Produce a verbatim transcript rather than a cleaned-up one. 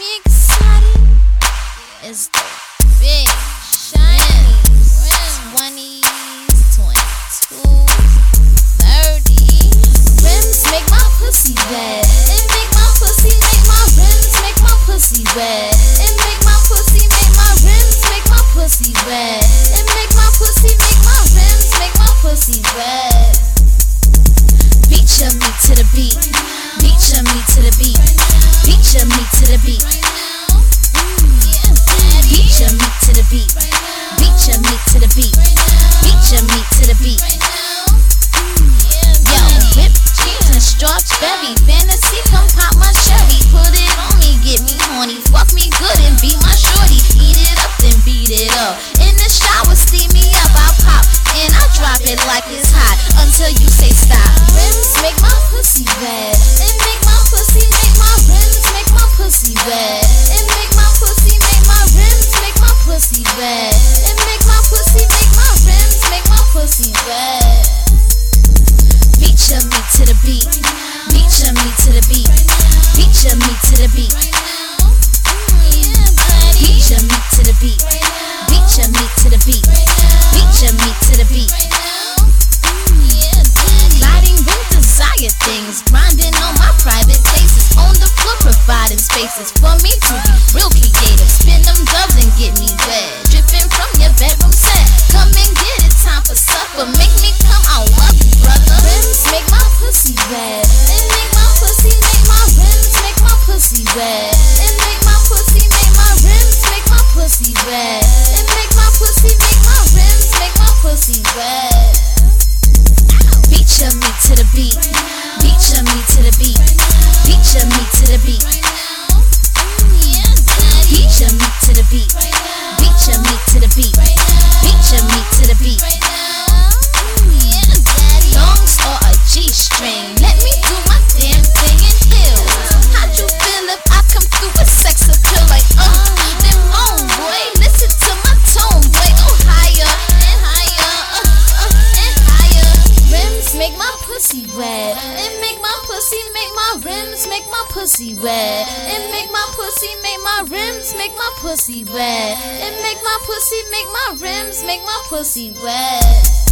me excited is the big shiny twenties, twenty-twos, thirties. Rims make my pussy wet. It make my pussy, make my rims, make my pussy wet. It make my pussy, make my rims, make my pussy wet. It make my pussy, make my rims, make my pussy wet. Beat your meat to the beat. Beat your meat to the beat. Beat your meat to the beat. Beat your meat to the beat. Beat your meat to the beat. Beat your meat to the beat. Yo, whipped cheese and strawberry fantasy, come pop my cherry. Put it on me, get me horny. Fuck me good and be my shorty. Eat it up, then beat it up. In the shower, steam me up. I pop and I drop it like it's hot until you say stop. Rims make my pussy wet. It make my pussy, make my rims, make my pussy wet. It make my pussy, make my rims, make my pussy wet. It make my pussy, make my rims, make my pussy wet. Beat your meat to the beat. Beat your meat to the beat. Beat your meat to the beat. Beat your meat to the beat. Beat your meat to the beat. Beat your meat to the beat. Gliding with desire things, grinding on my private places, on the floor providing spaces for me to be real creative. Spin them dubs and get me wet, dripping from your bedroom set. Come and get it, time for supper. Make me come, I love you, brother. Rims make my pussy wet. It make my pussy, make my rims, make my pussy wet. It make my pussy, make my rims, make my pussy wet. It make my pussy, make my rims, make my pussy wet. Beat your meat to the beat. Beat your meat to the beat. Beat your meat to the beat. Beat your meat to the beat. Beat your meat to the beat. Beat your meat to the beat. Thongs or a G-string, let me do my damn thing in heels. How'd you feel if I come through with sex appeal like uh? Then oh boy, listen to my tone, boy, go higher and higher, uh, uh, and higher. Rims make my pussy wet. It make my pussy, make my rims, make my pussy wet. It make my pussy, make my rims, make my pussy wet. It make my pussy, make my rims, make my pussy wet.